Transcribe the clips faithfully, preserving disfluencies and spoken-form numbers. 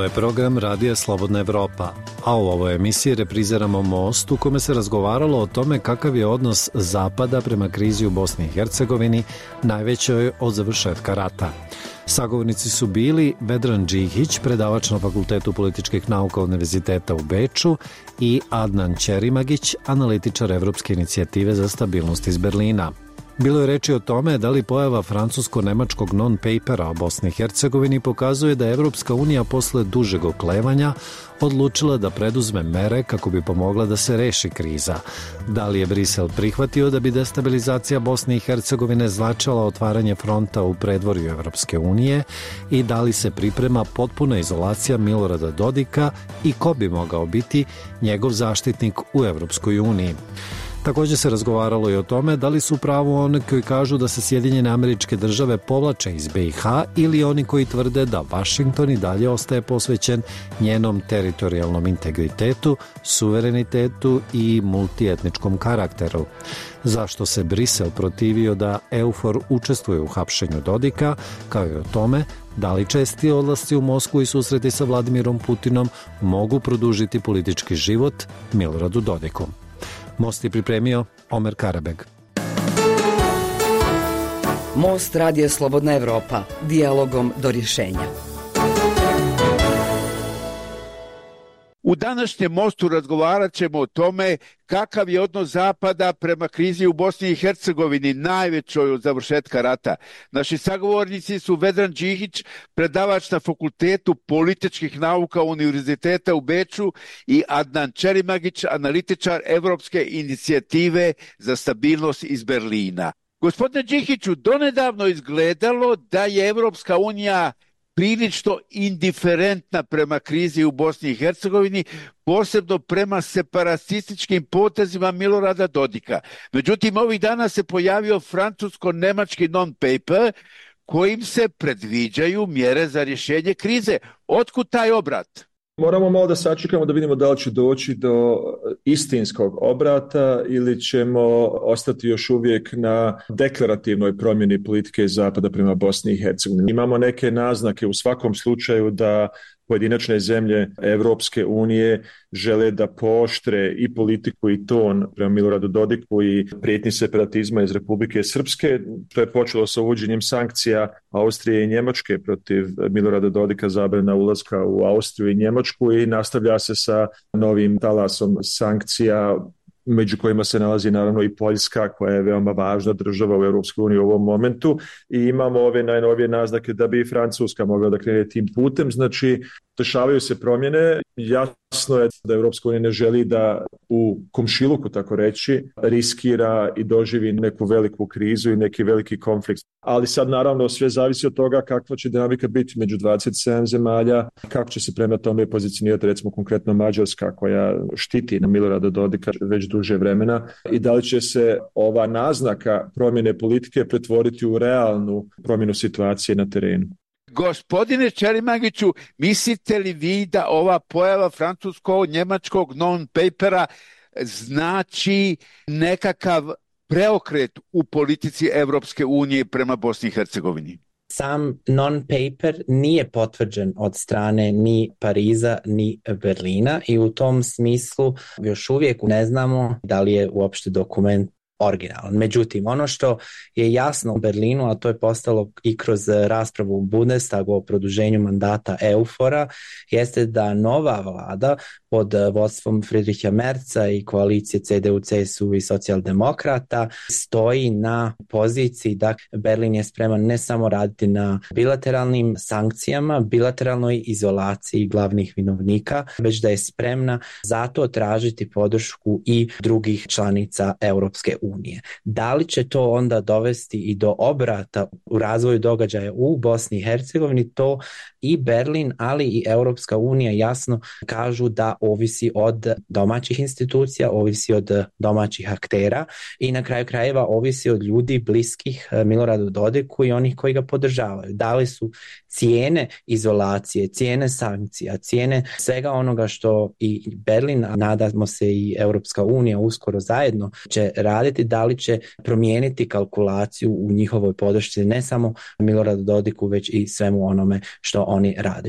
je program Radija Slobodna Evropa, a u ovoj emisiji repriziramo Most u kome se razgovaralo o tome kakav je odnos Zapada prema krizi u Bosni i Hercegovini, najvećoj od završetka rata. Sagovornici su bili Vedran Džihić, predavač na Fakultetu političkih nauka Univerziteta u Beču, i Adnan Ćerimagić, analitičar Evropske inicijative za stabilnost iz Berlina. Bilo je reči o tome da li pojava francusko-nemačkog non-papera o Bosni i Hercegovini pokazuje da je Evropska unija posle dužeg oklevanja odlučila da preduzme mere kako bi pomogla da se reši kriza. Da li je Brisel prihvatio da bi destabilizacija Bosne i Hercegovine značila otvaranje fronta u predvorju Evropske unije i da li se priprema potpuna izolacija Milorada Dodika i ko bi mogao biti njegov zaštitnik u Evropskoj uniji. Također se razgovaralo i o tome da li su pravo oni koji kažu da se Sjedinjene Američke Države povlače iz be i ha ili oni koji tvrde da Vašington i dalje ostaje posvećen njenom teritorijalnom integritetu, suverenitetu i multietničkom karakteru. Zašto se Brisel protivio da EUFOR učestvuje u hapšenju Dodika, kao i o tome da li česti odlasci u Moskvu i susreti sa Vladimirom Putinom mogu produžiti politički život Miloradu Dodiku. Most je pripremio Omer Karabeg. Most Radija Slobodna Evropa, dijalogom do rješenja. U današnjem Mostu razgovarat ćemo o tome kakav je odnos Zapada prema krizi u Bosni i Hercegovini, najvećoj od završetka rata. Naši sagovornici su Vedran Džihić, predavač na Fakultetu političkih nauka Univerziteta u Beču, i Adnan Ćerimagić, analitičar Evropske inicijative za stabilnost iz Berlina. Gospodine Džihiću, donedavno izgledalo da je Evropska unija prilično indiferentna prema krizi u Bosni i Hercegovini, posebno prema separatističkim potezima Milorada Dodika. Međutim, ovih dana se pojavio francusko-nemački non-paper kojim se predviđaju mjere za rješenje krize. Otkud taj obrat? Moramo malo da sačekamo da vidimo da li će doći do istinskog obrata ili ćemo ostati još uvijek na deklarativnoj promjeni politike Zapada prema Bosni i Hercegovini. Imamo neke naznake u svakom slučaju da pojedinačne zemlje Evropske unije žele da pooštre i politiku i ton prema Miloradu Dodiku i prijetnji separatizma iz Republike Srpske. To je počelo sa uvođenjem sankcija Austrije i Njemačke protiv Milorada Dodika, zabrana ulaska u Austriju i Njemačku, i nastavlja se sa novim talasom sankcija, među kojima se nalazi naravno i Poljska, koja je veoma važna država u Europskoj uniji u ovom momentu, i imamo ove najnovije naznake da bi i Francuska mogla da krene tim putem. Znači, dešavaju se promjene. Jasno je da Europska unija ne želi da u komšiluku, tako reći, riskira i doživi neku veliku krizu i neki veliki konflikt. Ali sad naravno sve zavisi od toga kakva će dinamika biti među dvadeset sedam zemalja, kako će se prema tome pozicionirati recimo konkretno Mađarska, koja štiti na Milorada Dodika već duže vremena, i da li će se ova naznaka promjene politike pretvoriti u realnu promjenu situacije na terenu. Gospodine Ćerimagiću, mislite li vi da ova pojava francusko-njemačkog non-papera znači nekakav preokret u politici Evropske unije prema Bosni i Hercegovini? Sam non-paper nije potvrđen od strane ni Pariza ni Berlina i u tom smislu još uvijek ne znamo da li je uopšte dokument originalan. Međutim, ono što je jasno u Berlinu, a to je postalo i kroz raspravu u Bundestagu o produženju mandata EUFOR-a, jeste da nova vlada pod vodstvom Friedricha Merza i koalicije ce de u, ce es u i socijaldemokrata stoji na poziciji da Berlin je spreman ne samo raditi na bilateralnim sankcijama, bilateralnoj izolaciji glavnih vinovnika, već da je spremna zato tražiti podršku i drugih članica Europske unije. Da li će to onda dovesti i do obrata u razvoju događaja u Bosni i Hercegovini, to i Berlin, ali i Europska unija jasno kažu da ovisi od domaćih institucija, ovisi od domaćih aktera i na kraju krajeva ovisi od ljudi bliskih Miloradu Dodiku i onih koji ga podržavaju. Da li su cijene izolacije, cijene sankcija, cijene svega onoga što i Berlin, a nadamo se i Europska unija uskoro zajedno će raditi, da li će promijeniti kalkulaciju u njihovoj podršci ne samo Miloradu Dodiku, već i svemu onome što oni rade.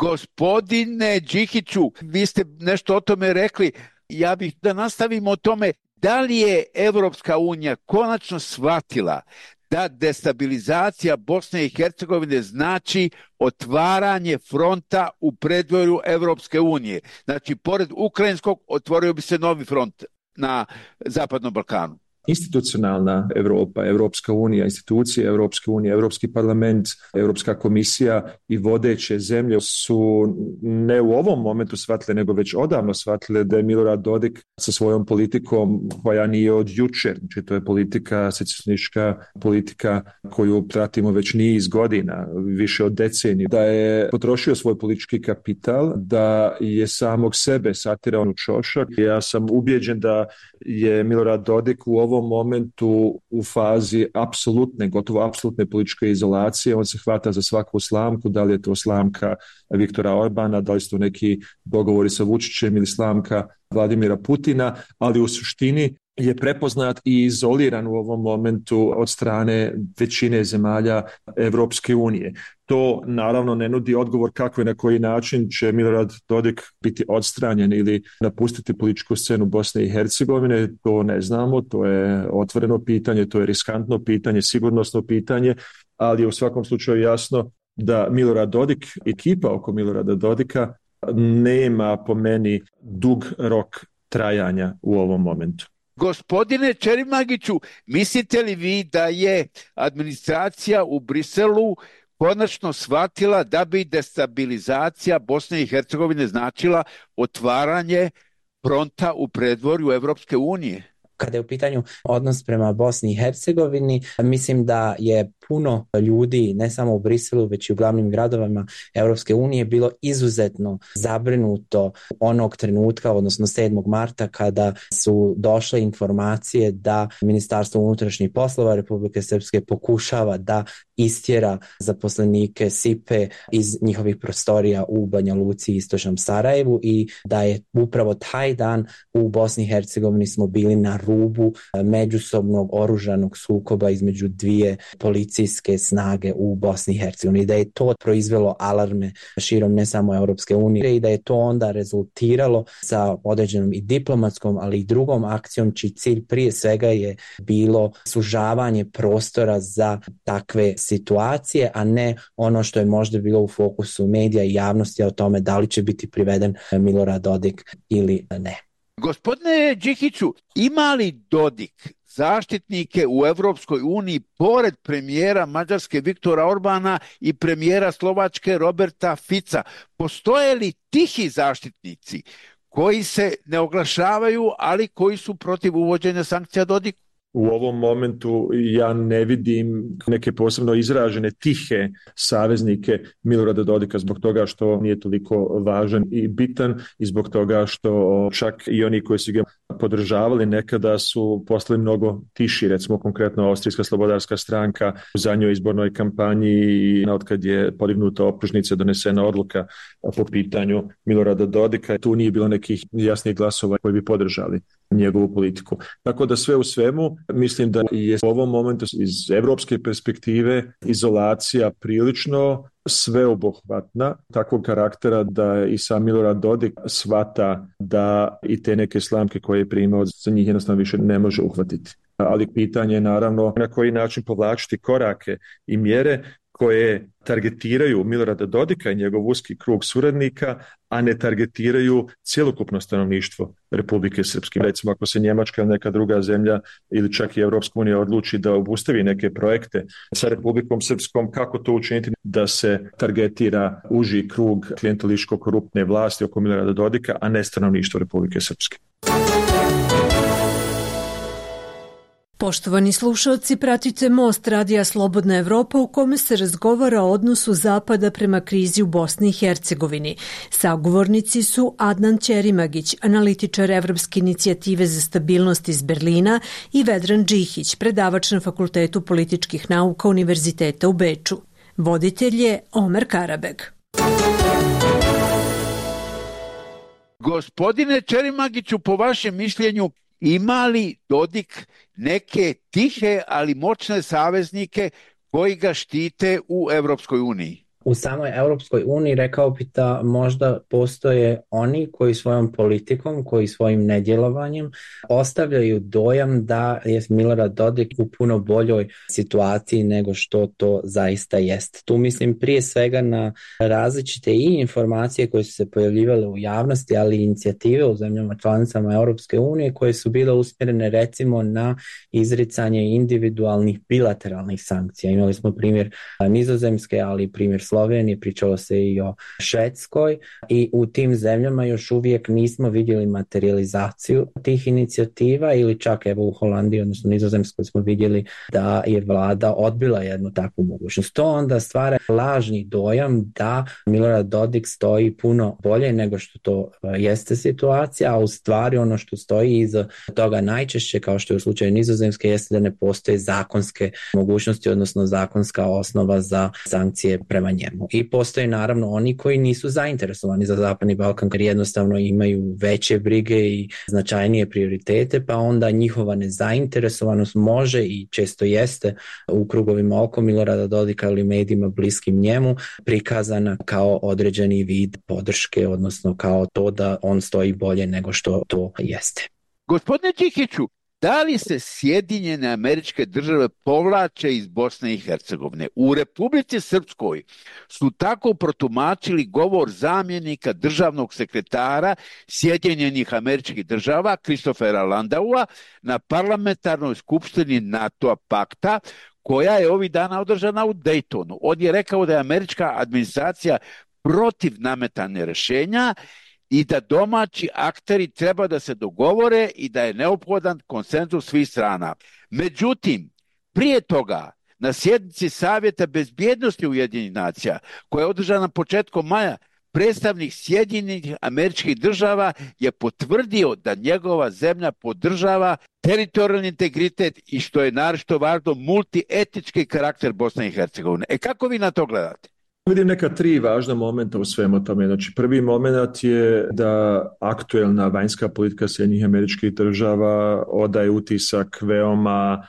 Gospodine Đikiću, vi ste nešto o tome rekli. Ja bih da nastavimo o tome. Da li je Evropska unija konačno shvatila da destabilizacija Bosne i Hercegovine znači otvaranje fronta u predvorju Evropske unije? Znači, pored ukrajinskog otvorio bi se novi front na Zapadnom Balkanu. Institucionalna Europa, Evropska unija, institucije Evropske unije, Evropski parlament, Evropska komisija i vodeće zemlje su ne u ovom momentu shvatile, nego već odavno shvatile da je Milorad Dodik sa svojom politikom koja nije od jučer, znači to je politika, secesionistička politika koju pratimo već niz godina, više od decenije, da je potrošio svoj politički kapital, da je samog sebe satirao u čošak. Ja sam ubijeđen da je Milorad Dodik u ovom momentu u fazi apsolutne, gotovo apsolutne političke izolacije. On se hvata za svaku slamku, da li je to slamka Viktora Orbana, da li su to neki dogovori sa Vučićem ili slamka Vladimira Putina, ali u suštini je prepoznat i izoliran u ovom momentu od strane većine zemalja Evropske unije. To naravno ne nudi odgovor kako i na koji način će Milorad Dodik biti odstranjen ili napustiti političku scenu Bosne i Hercegovine. To ne znamo, to je otvoreno pitanje, to je riskantno pitanje, sigurnosno pitanje, ali je u svakom slučaju jasno da Milorad Dodik, ekipa oko Milorada Dodika nema po meni dug rok trajanja u ovom momentu. Gospodine Čerimagiću, mislite li vi da je administracija u Briselu konačno shvatila da bi destabilizacija Bosne i Hercegovine značila otvaranje fronta u predvorju Evropske unije? Kada je u pitanju odnos prema Bosni i Hercegovini, mislim da je puno ljudi, ne samo u Briselu, već i u glavnim gradovima Europske unije, bilo izuzetno zabrinuto onog trenutka, odnosno sedmog marta, kada su došle informacije da Ministarstvo unutrašnjih poslova Republike Srpske pokušava da istjera zaposlenike S I P E iz njihovih prostorija u Banja Luci i istočnom Sarajevu i da je upravo taj dan u Bosni i Hercegovini smo bili na rubu međusobnog oružanog sukoba između dvije policijske snage u Bosni i Hercegovini, da je to proizvelo alarme širom ne samo Europske unije i da je to onda rezultiralo sa određenom i diplomatskom, ali i drugom akcijom, čiji cilj prije svega je bilo sužavanje prostora za takve situacije, a ne ono što je možda bilo u fokusu medija i javnosti o tome da li će biti priveden Milorad Dodik ili ne. Gospodine Đikiću, ima li Dodik zaštitnike u Evropskoj uniji pored premijera Mađarske Viktora Orbana i premijera Slovačke Roberta Fica? Postoje li tihi zaštitnici koji se ne oglašavaju, ali koji su protiv uvođenja sankcija Dodiku? U ovom momentu ja ne vidim neke posebno izražene tihe saveznike Milorada Dodika zbog toga što nije toliko važan i bitan i zbog toga što čak i oni koji su ga podržavali nekada su postali mnogo tiši, recimo konkretno Austrijska slobodarska stranka u zadnjoj izbornoj kampanji i otkad je podignuta optužnica, donesena odluka po pitanju Milorada Dodika, tu nije bilo nekih jasnih glasova koji bi podržali njegovu politiku. Tako da sve u svemu mislim da je u ovom momentu iz evropske perspektive izolacija prilično sveobuhvatna, takvog karaktera da i sam Milorad Dodik shvata da i te neke slamke koje je primao za njih jednostavno više ne može uhvatiti. Ali pitanje je naravno na koji način povlačiti korake i mjere koje targetiraju Milorada Dodika i njegov uski krug suradnika, a ne targetiraju cjelokupno stanovništvo Republike Srpske. Recimo ako se Njemačka ili neka druga zemlja ili čak i Evropska unija odluči da obustavi neke projekte sa Republikom Srpskom, kako to učiniti da se targetira uži krug klijentelističko-koruptne vlasti oko Milorada Dodika, a ne stanovništvo Republike Srpske. Poštovani slušalci, pratite Most Radija Slobodna Evropa u kome se razgovara o odnosu Zapada prema krizi u Bosni i Hercegovini. Sagovornici su Adnan Ćerimagić, analitičar Evropske inicijative za stabilnost iz Berlina, i Vedran Đikić, predavač na Fakultetu političkih nauka Univerziteta u Beču. Voditelj je Omer Karabeg. Gospodine Ćerimagiću, po vašem mišljenju, ima li Dodik neke tihe, ali moćne saveznike koji ga štite u Evropskoj uniji? U samoj Europskoj uniji rekao bi da možda postoje oni koji svojom politikom, koji svojim nedjelovanjem ostavljaju dojam da je Milorad Dodik u puno boljoj situaciji nego što to zaista jest. Tu mislim prije svega na različite i informacije koje su se pojavljivale u javnosti, ali i inicijative u zemljama članicama Europske unije koje su bile usmjerene recimo na izricanje individualnih bilateralnih sankcija. Imali smo primjer Nizozemske, ali i primjer Slovenije, pričalo se i o Švedskoj i u tim zemljama još uvijek nismo vidjeli materializaciju tih inicijativa ili čak evo u Holandiji, odnosno Nizozemskoj smo vidjeli da je vlada odbila jednu takvu mogućnost. To onda stvara lažni dojam da Milorad Dodik stoji puno bolje nego što to jeste situacija, a u stvari ono što stoji iza toga najčešće, kao što je u slučaju Nizozemske, jeste da ne postoje zakonske mogućnosti, odnosno zakonska osnova za sankcije prema njemu. I postoje naravno oni koji nisu zainteresovani za Zapadni Balkan, jer jednostavno imaju veće brige i značajnije prioritete, pa onda njihova nezainteresovanost može i često jeste u krugovima oko Milorada Dodika ili medijima bliskim njemu prikazana kao određeni vid podrške, odnosno kao to da on stoji bolje nego što to jeste. Gospodine Čikiću, da li se Sjedinjene Američke Države povlače iz Bosne i Hercegovine? U Republici Srpskoj su tako protumačili govor zamjenika državnog sekretara Sjedinjenih Američkih Država Christophera Landaua na parlamentarnoj skupštini NATO pakta, koja je ovih dana održana u Daytonu. On je rekao da je američka administracija protiv nametanja rješenja i da domaći akteri treba da se dogovore i da je neophodan konsenzus svih strana. Međutim, prije toga, na sjednici Savjeta bezbjednosti Ujedinjenih nacija, koja je održana početkom maja, predstavnik Sjedinjenih Američkih Država je potvrdio da njegova zemlja podržava teritorijalni integritet i, što je naročito važno, multietnički karakter Bosne i Hercegovine. E kako vi na to gledate? Vidim neka tri važna momenta u svemu tome. Znači, prvi moment je da aktuelna vanjska politika Sjedinjenih Američkih Država odaje utisak veoma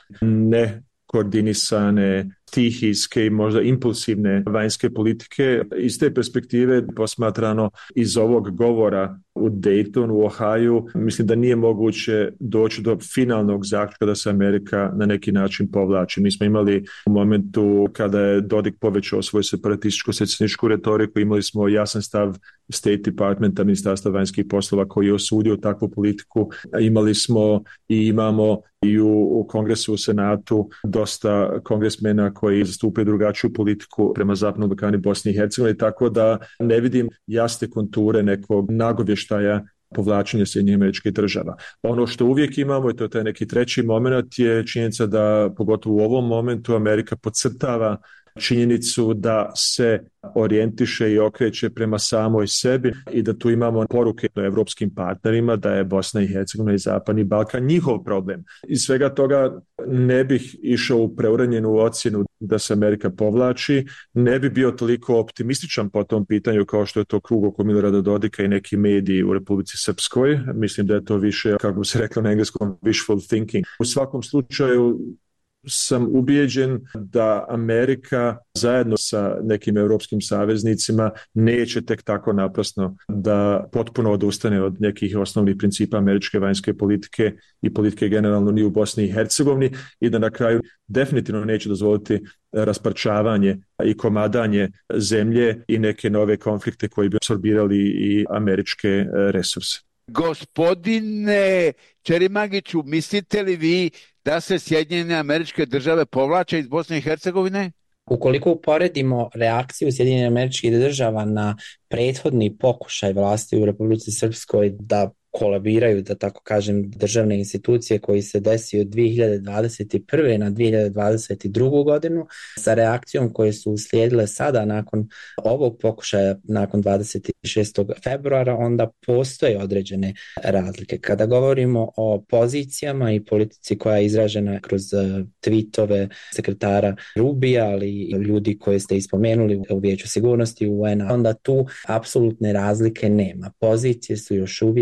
nekoordinisane, stihijske i možda impulsivne vanjske politike. Iz te perspektive posmatrano iz ovog govora u Daytonu, u Ohaju, mislim da nije moguće doći do finalnog zaključka da se Amerika na neki način povlači. Mi smo imali u momentu kada je Dodik povećao svoju separatističko-secesionističku retoriku, imali smo jasan stav State Departmenta, Ministarstva vanjskih poslova, koji je osudio takvu politiku. Imali smo i imamo i u, u Kongresu, u Senatu dosta kongresmena koji zastupaju drugačiju politiku prema Zapadnom Balkanu i Bosni i Hercegovini, tako da ne vidim jasne konture nekog nagovještaja povlačenja Sjedinjenih Američkih Država. Ono što uvijek imamo, i to je taj neki treći moment, je činjenica da pogotovo u ovom momentu Amerika podcrtava činjenicu da se orijentiše i okreće prema samoj sebi i da tu imamo poruke evropskim partnerima da je Bosna i Hercegovina i Zapadni Balkan njihov problem. Iz svega toga ne bih išao u preuranjenu ocjenu da se Amerika povlači, ne bi bio toliko optimističan po tom pitanju kao što je to krug oko Milorada Dodika i neki mediji u Republici Srpskoj. Mislim da je to više, kako bi se reklo na engleskom, wishful thinking. U svakom slučaju sam ubijeđen da Amerika zajedno sa nekim europskim saveznicima neće tek tako naprasno da potpuno odustane od nekih osnovnih principa američke vanjske politike i politike generalno ni u Bosni i Hercegovini i da na kraju definitivno neće dozvoliti rasparčavanje i komadanje zemlje i neke nove konflikte koji bi apsorbirali i američke resurse. Gospodine Čerimagiću, mislite li vi da se Sjedinjene Američke Države povlače iz Bosne i Hercegovine? Ukoliko uporedimo reakciju Sjedinjenih Američkih Država na prethodni pokušaj vlasti u Republici Srpskoj da kolabiraju, da tako kažem, državne institucije koji se desio od dvije hiljade dvadeset prve na dvije hiljade dvadeset drugu godinu sa reakcijom koje su uslijedile sada nakon ovog pokušaja, nakon dvadeset šestog februara, onda postoje određene razlike. Kada govorimo o pozicijama i politici koja je izražena kroz tweetove sekretara Rubija, ali i ljudi koje ste ispomenuli u Vijeću sigurnosti U N-a, onda tu apsolutne razlike nema. Pozicije su još uvijek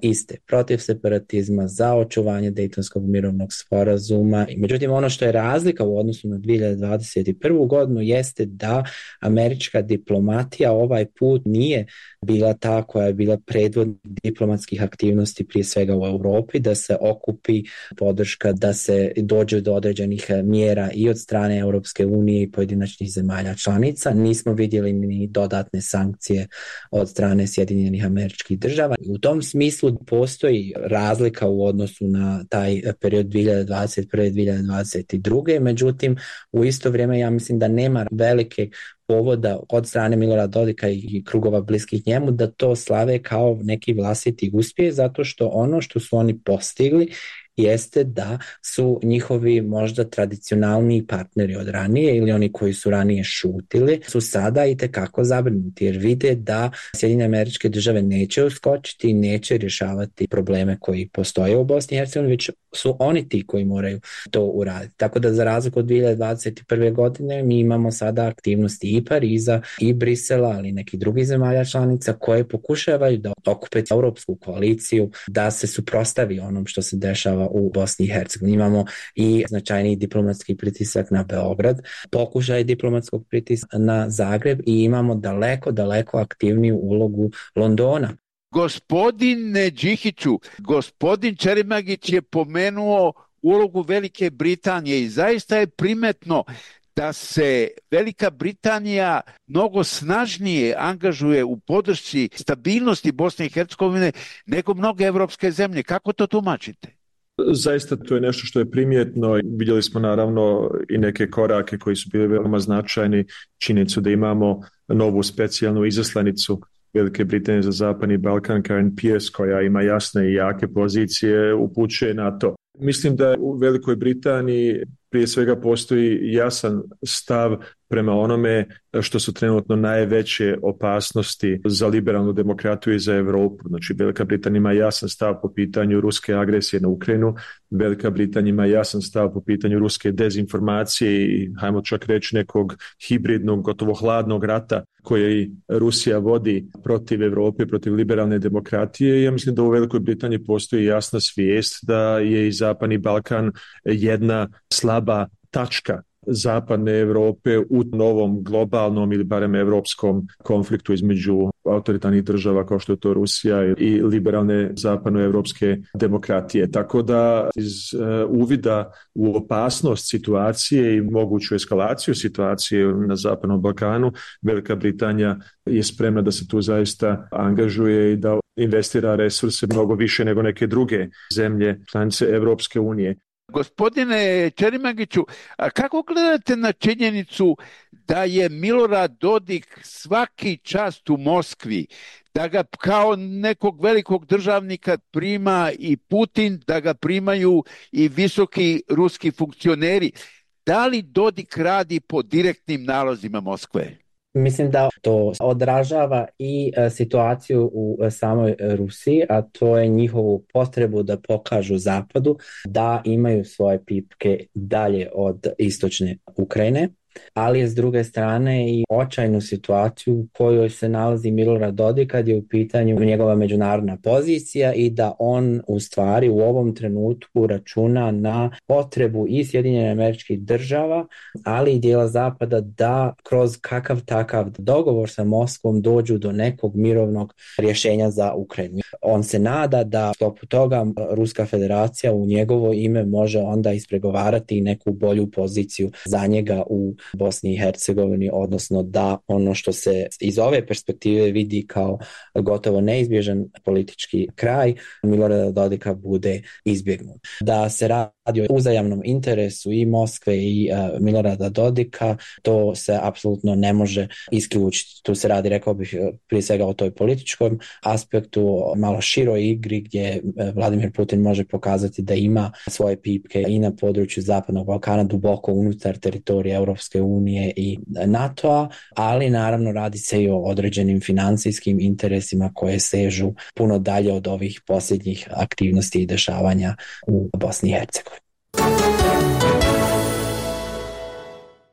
iste, protiv separatizma, za očuvanje Dejtonskog mirovnog sporazuma. Međutim, ono što je razlika u odnosu na dvije hiljade dvadeset prvu godinu jeste da američka diplomatija ovaj put nije bila ta koja je bila predvodnik diplomatskih aktivnosti prije svega u Europi, da se okupi podrška, da se dođe do određenih mjera i od strane Europske unije i pojedinačnih zemalja članica. Nismo vidjeli ni dodatne sankcije od strane Sjedinjenih Američkih Država. U tom smislu postoji razlika u odnosu na taj period dvije hiljade dvadeset prve do dvije hiljade dvadeset druge. Međutim, u isto vrijeme ja mislim da nema velike povoda od strane Milorada Dodika i krugova bliskih njemu da to slave kao neki vlastiti uspjeh, zato što ono što su oni postigli jeste da su njihovi možda tradicionalni partneri od ranije ili oni koji su ranije šutili su sada i tekako zabrinuti jer vide da Sjedinjene Američke Države neće uskočiti i neće rješavati probleme koji postoje u Bosni i Hercegovini, već su oni ti koji moraju to uraditi. Tako da za razliku od dvije hiljade dvadeset prve godine mi imamo sada aktivnosti i Pariza i Brisela, ali i neki drugi zemalja članica koje pokušavaju da okupe europsku koaliciju, da se suprotstavi onom što se dešava u Bosni i Hercegovini. Imamo i značajni diplomatski pritisak na Beograd, pokušaj diplomatskog pritiska na Zagreb i imamo daleko, daleko aktivniju ulogu Londona. Gospodine Đikiću, gospodin Čerimagić je pomenuo ulogu Velike Britanije i zaista je primetno da se Velika Britanija mnogo snažnije angažuje u podršci stabilnosti Bosne i Hercegovine nego mnoge evropske zemlje. Kako to tumačite? Zaista to je nešto što je primjetno. Vidjeli smo naravno i neke korake koji su bili veoma značajni. Činjenicu da imamo novu specijalnu izaslanicu Velike Britanije za Zapadni Balkan, Karen Pierce, koja ima jasne i jake pozicije, upućuje na to. Mislim da u Velikoj Britaniji prije svega postoji jasan stav prema onome što su trenutno najveće opasnosti za liberalnu demokratiju i za Europu. Znači, Velika Britanija ima jasan stav po pitanju ruske agresije na Ukrajinu, Velika Britanija ima jasan stav po pitanju ruske dezinformacije i, hajmo čak reći, nekog hibridnog, gotovo hladnog rata koji Rusija vodi protiv Europe, protiv liberalne demokratije. Ja mislim da u Velikoj Britaniji postoji jasna svijest da je i Zapadni Balkan jedna slaba tačka Zapadne Europe u novom globalnom ili barem europskom konfliktu između autoritarnih država kao što je to Rusija i liberalne zapadnoevropske demokratije. Tako da iz uh, uvida u opasnost situacije i moguću eskalaciju situacije na Zapadnom Balkanu, Velika Britanija je spremna da se tu zaista angažuje i da investira resurse mnogo više nego neke druge zemlje članice Europske unije. Gospodine Čerimagiću, a kako gledate na činjenicu da je Milorad Dodik svaki čas u Moskvi, da ga kao nekog velikog državnika prima i Putin, da ga primaju i visoki ruski funkcioneri? Da li Dodik radi po direktnim nalozima Moskve? Mislim da to odražava i situaciju u samoj Rusiji, a to je njihovu potrebu da pokažu Zapadu da imaju svoje pipke dalje od istočne Ukrajine, ali je s druge strane i očajnu situaciju u kojoj se nalazi Milorad Dodik kad je u pitanju njegova međunarodna pozicija i da on u stvari u ovom trenutku računa na potrebu i Sjedinjenih Američkih Država, ali i dijela Zapada da kroz kakav takav dogovor sa Moskvom dođu do nekog mirovnog rješenja za Ukrajinu. On se nada da sklopu toga Ruska Federacija u njegovo ime može onda ispregovarati neku bolju poziciju za njega u Bosni i Hercegovini, odnosno da ono što se iz ove perspektive vidi kao gotovo neizbježan politički kraj Milorada Dodika bude izbjegnut. Da se radi o uzajamnom interesu i Moskve i uh, Milorada Dodika, to se apsolutno ne može isključiti. Tu se radi, rekao bih, prije svega o toj političkom aspektu, malo široj igri gdje Vladimir Putin može pokazati da ima svoje pipke i na području Zapadnog Balkana, duboko unutar teritorija Europske unije i NATO-a, ali naravno radi se i o određenim financijskim interesima koje sežu puno dalje od ovih posljednjih aktivnosti i dešavanja u Bosni i Hercegovini.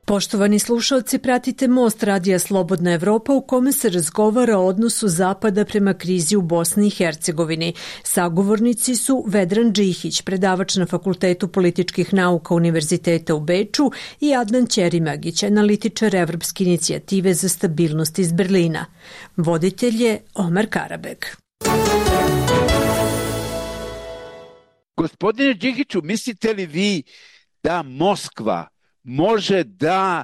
Poštovani slušalci, pratite Most radija Slobodna Evropa u kome se razgovara o odnosu Zapada prema krizi u Bosni i Hercegovini. Sagovornici su Vedran Džihić, predavač na Fakultetu političkih nauka Univerziteta u Beču, i Adnan Ćerimagić, analitičar Evropske inicijative za stabilnost iz Berlina. Voditelj je Omar Karabek. Gospodine Džihiću, mislite li vi da Moskva može da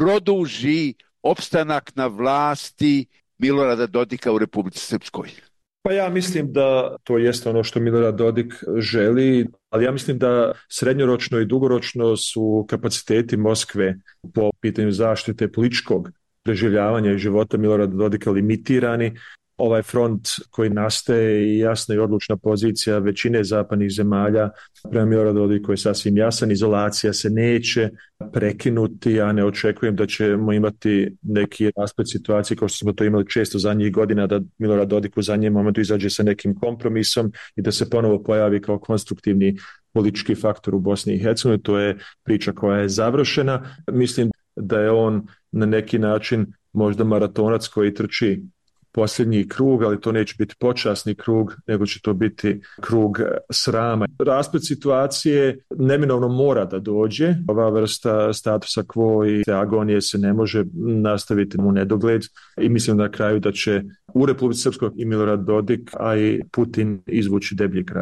produži opstanak na vlasti Milorada Dodika u Republici Srpskoj? Pa ja mislim da to jeste ono što Milorad Dodik želi, ali ja mislim da srednjoročno i dugoročno su kapaciteti Moskve po pitanju zaštite političkog preživljavanja i života Milorada Dodika limitirani. Ovaj front koji nastaje i jasna i odlučna pozicija većine zapadnih zemalja prema Miloradu Dodiku je sasvim jasan. Izolacija se neće prekinuti, ja ne očekujem da ćemo imati neki rasplet situacije kao što smo to imali često zadnjih godina, da Milorad Dodik u zadnjem momentu izađe sa nekim kompromisom i da se ponovo pojavi kao konstruktivni politički faktor u Bosni i Hercegovini. To je priča koja je završena. Mislim da je on na neki način možda maratonac koji trči posljednji krug, ali to neće biti počasni krug, nego će to biti krug srama. Rasplet situacije neminovno mora da dođe. Ova vrsta statusa quo i te agonije se ne može nastaviti u nedogled i mislim na kraju da će u Republici Srpskoj i Milorad Dodik, a i Putin izvući deblji kraj.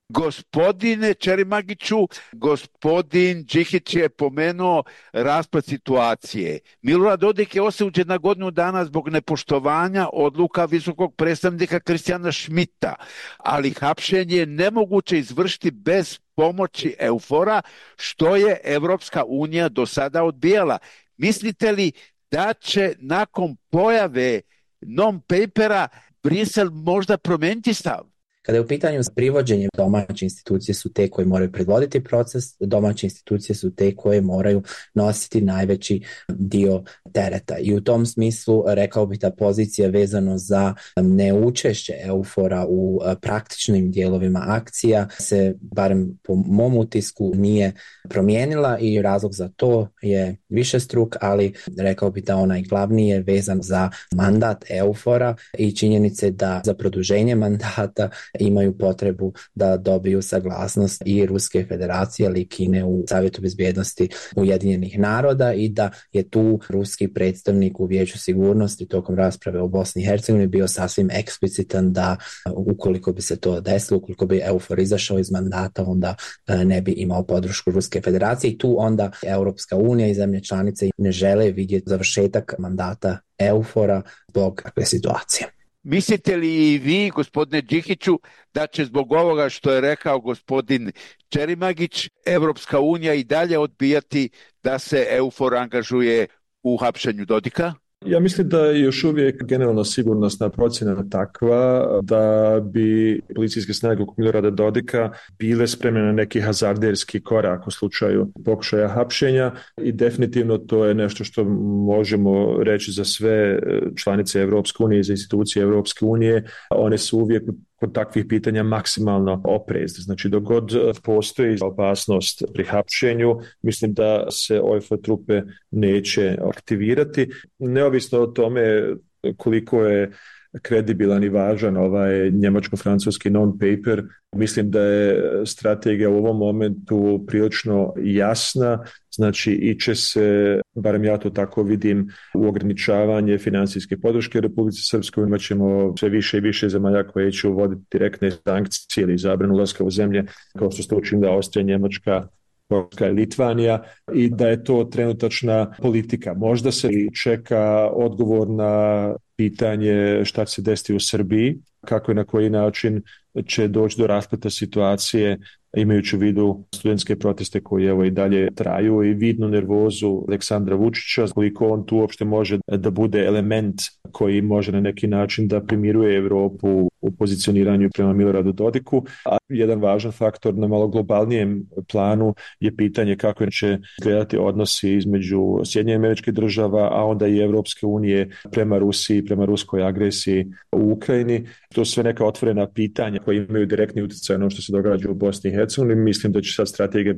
Gospodine Ćerimagiću, gospodin Džihić je pomenuo raspad situacije. Milorad Dodik je osuđen na godinu dana zbog nepoštovanja odluka visokog predstavnika Kristijana Šmita, ali hapšenje je nemoguće izvršiti bez pomoći EUFOR-a, što je Evropska unija do sada odbijala. Mislite li da će nakon pojave non-papera Brisel možda promijeniti stav? Kada je u pitanju privođenje, domaće institucije su te koje moraju predvoditi proces, domaće institucije su te koje moraju nositi najveći dio tereta. I u tom smislu rekao bih da pozicija vezano za neučešće EUFOR-a u praktičnim dijelovima akcija se, barem po mom utisku, nije promijenila i razlog za to je višestruk, ali rekao bih da onaj glavni je vezan za mandat EUFOR-a i činjenice da za produženje mandata imaju potrebu da dobiju saglasnost i Ruske federacije, ali i Kine u Savjetu bezbjednosti Ujedinjenih naroda i da je tu ruski predstavnik u Vijeću sigurnosti tokom rasprave o Bosni i Hercegovini bio sasvim eksplicitan da ukoliko bi se to desilo, ukoliko bi EUFOR izašao iz mandata, onda ne bi imao podršku Ruske federacije i tu onda Europska unija i zemlje članice ne žele vidjeti završetak mandata EUFOR-a zbog takve situacije. Mislite li i vi, gospodine Džihiću, da će zbog ovoga što je rekao gospodin Ćerimagić, Evropska unija i dalje odbijati da se EUFOR angažuje u hapšenju Dodika? Ja mislim da je još uvijek generalno sigurnosna procjena takva da bi policijske snage oko Milorada Dodika bile spremne na neki hazarderski korak u slučaju pokušaja hapšenja i definitivno to je nešto što možemo reći za sve članice Evropske unije i za institucije Evropske unije. One su uvijek kod takvih pitanja maksimalno oprezne. Znači, dok god postoji opasnost pri hapšenju, mislim da se O F trupe neće aktivirati. Neovisno o tome koliko je kredibilan i važan ovaj njemačko-francuski non-paper, mislim da je strategija u ovom momentu prilično jasna, znači iće se, barem ja to tako vidim, u ograničavanje financijske podrške Republici Srpskoj. Imat ćemo sve više i više zemalja koje će uvoditi direktne sankcije ili zabranu ulaska u zemlje, kao što ste učinila Austrija, Njemačka, Poljska i Litvanija, i da je to trenutačna politika. Možda se čeka odgovor na pitanje šta će se desiti u Srbiji, kako i na koji način će doći do raspleta situacije, imajući u vidu studentske proteste koji evo i dalje traju i vidnu nervozu Aleksandra Vučića, koliko on tu uopšte može da bude element koji može na neki način da primiruje Evropu u pozicioniranju prema Miloradu Dodiku. A jedan važan faktor na malo globalnijem planu je pitanje kako će gledati odnosi između Sjedinjenih Američkih Država, a onda i Evropske unije prema Rusiji, prema ruskoj agresiji u Ukrajini. To su sve neka otvorena pitanja koja imaju direktni utjecaj na ono što se događa u Bosni i Hercegovini. Mislim da će sad strategija biti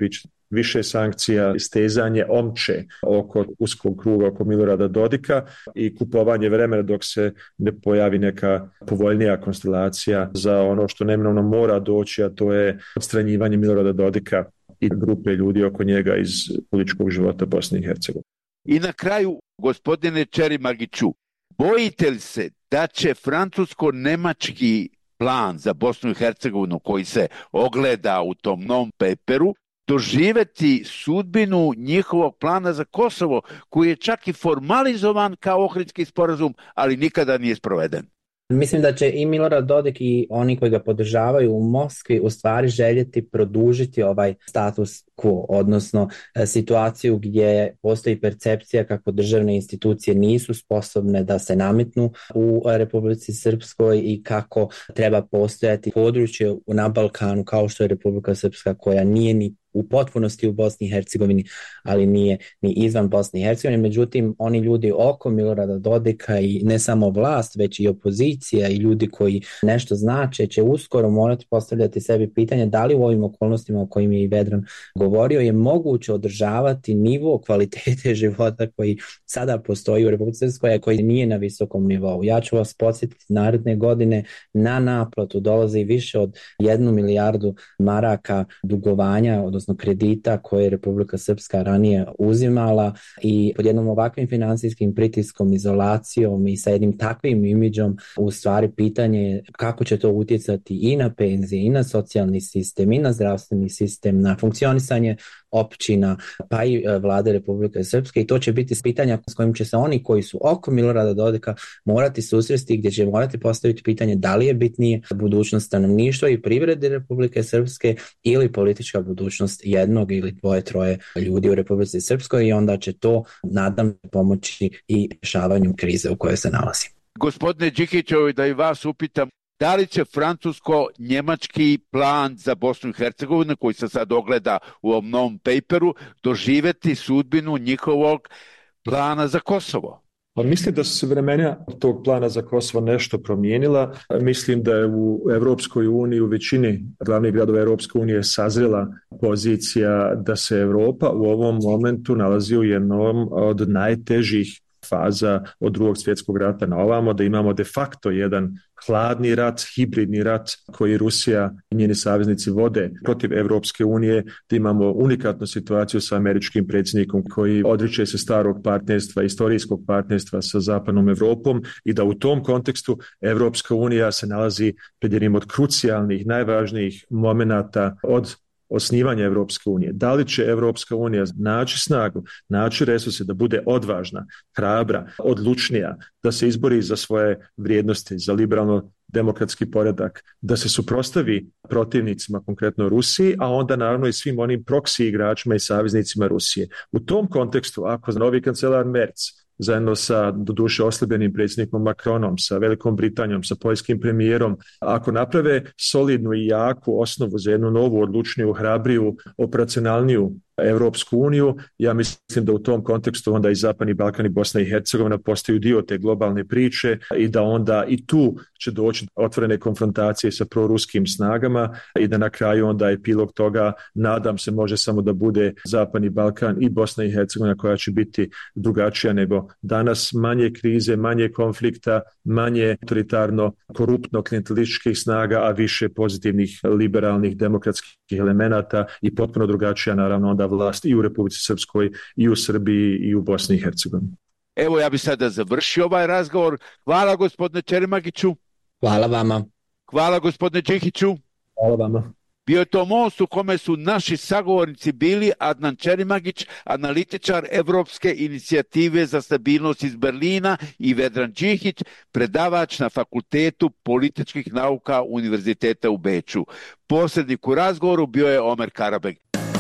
više sankcija, stezanje omče oko uskog kruga, oko Milorada Dodika i kupovanje vremena dok se ne pojavi neka povoljnija konstelacija za ono što neminovno mora doći, a to je odstranjivanje Milorada Dodika i grupe ljudi oko njega iz političkog života Bosne i Hercegovine. I na kraju, gospodine Čerimagiću, bojite li se da će francusko-nemački plan za Bosnu i Hercegovinu koji se ogleda u tom non-paperu doživjeti sudbinu njihovog plana za Kosovo, koji je čak i formalizovan kao Ohridski sporazum, ali nikada nije sproveden? Mislim da će i Milorad Dodik i oni koji ga podržavaju u Moskvi u stvari željeti produžiti ovaj status quo, odnosno situaciju gdje postoji percepcija kako državne institucije nisu sposobne da se nametnu u Republici Srpskoj i kako treba postojati područje na Balkanu kao što je Republika Srpska, koja nije ni u potpunosti u Bosni i Hercegovini, ali nije ni izvan Bosne i Hercegovine. Međutim, oni ljudi oko Milorada Dodika i ne samo vlast, već i opozicija i ljudi koji nešto znače će uskoro morati postavljati sebi pitanje da li u ovim okolnostima o kojim je i Vedran govorio je moguće održavati nivo kvalitete života koji sada postoji u Republici Srpskoj, koji nije na visokom nivou. Ja ću vas podsjetiti, naredne godine na naplatu dolazi više od jednu milijardu maraka dugovanja, odnosno kredita koje je Republika Srpska ranije uzimala, i pod jednom ovakvim finansijskim pritiskom, izolacijom i sa jednim takvim imidžom u stvari pitanje je kako će to utjecati i na penzije, i na socijalni sistem, i na zdravstveni sistem, na funkcionisanje općina, pa i vlade Republike Srpske, i to će biti pitanja s kojim će se oni koji su oko Milorada Dodika morati susresti, gdje će morati postaviti pitanje da li je bitnije budućnost stanovništva i privrede Republike Srpske ili politička budućnost jednog ili dvoje, troje ljudi u Republici Srpskoj, i onda će to, nadam, pomoći i rješavanju krize u kojoj se nalazi. Gospodine Đikićevi, da i vas upitam, da li će francusko-njemački plan za Bosnu i Hercegovinu, koji se sad ogleda u ovom novom paperu, doživjeti sudbinu njihovog plana za Kosovo? Pa mislim da su se vremena tog plana za Kosovo nešto promijenila. Mislim da je u Europskoj uniji, u većini glavnih gradova Europske unije sazrela pozicija da se Europa u ovom momentu nalazi u jednom od najtežih faza od drugog svjetskog rata na ovamo, da imamo de facto jedan hladni rat, hibridni rat koji Rusija i njeni saveznici vode protiv Europske unije, da imamo unikatnu situaciju sa američkim predsjednikom koji odriče se starog partnerstva, istorijskog partnerstva sa zapadnom Europom, i da u tom kontekstu Europska unija se nalazi pred jednim od krucijalnih, najvažnijih momenata od osnivanja Europske unije. Da li će Europska unija naći snagu, naći resurse da bude odvažna, hrabra, odlučnija, da se izbori za svoje vrijednosti, za liberalno demokratski poredak, da se suprotstavi protivnicima, konkretno Rusiji, a onda naravno i svim onim proksi igračima i saveznicima Rusije. U tom kontekstu, ako novi kancelar Merz zajedno sa doduše oslabljenim predsjednikom Macronom, sa Velikom Britanijom, sa poljskim premijerom, ako naprave solidnu i jaku osnovu za jednu novu, odlučniju, hrabriju, operacionalniju Europsku uniju, ja mislim da u tom kontekstu onda i Zapadni Balkan i Bosna i Hercegovina postaju dio te globalne priče, i da onda i tu će doći otvorene konfrontacije sa proruskim snagama, i da na kraju onda epilog toga, nadam se, može samo da bude Zapadni Balkan i Bosna i Hercegovina, koja će biti drugačija nego danas, manje krize, manje konflikta, manje autoritarno, koruptno, klijentelističkih snaga, a više pozitivnih, liberalnih, demokratskih elemenata, i potpuno drugačija naravno onda vlast i u Republici Srpskoj, i u Srbiji, i u Bosni i Hercegovini. Evo, ja bih sada završio ovaj razgovor. Hvala gospodine Čerimagiću. Hvala vama. Hvala gospodine Đikiću. Hvala vama. Bio je to most u kome su naši sagovornici bili Adnan Čerimagić, analitičar Evropske inicijative za stabilnost iz Berlina, i Vedran Đikić, predavač na Fakultetu političkih nauka Univerziteta u Beču. Posrednik u razgovoru bio je Omer Karabeg.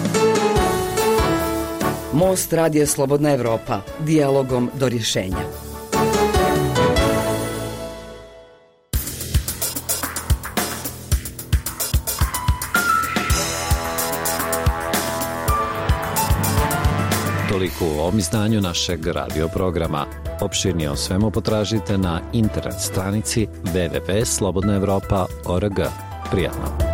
Most radija Slobodna Evropa, dijalogom do rješenja. Toliko u ovom izdanju našeg radio programa. Opširnije o svemu potražite na internet stranici w w w tačka slobodna evropa tačka org. Prijatno.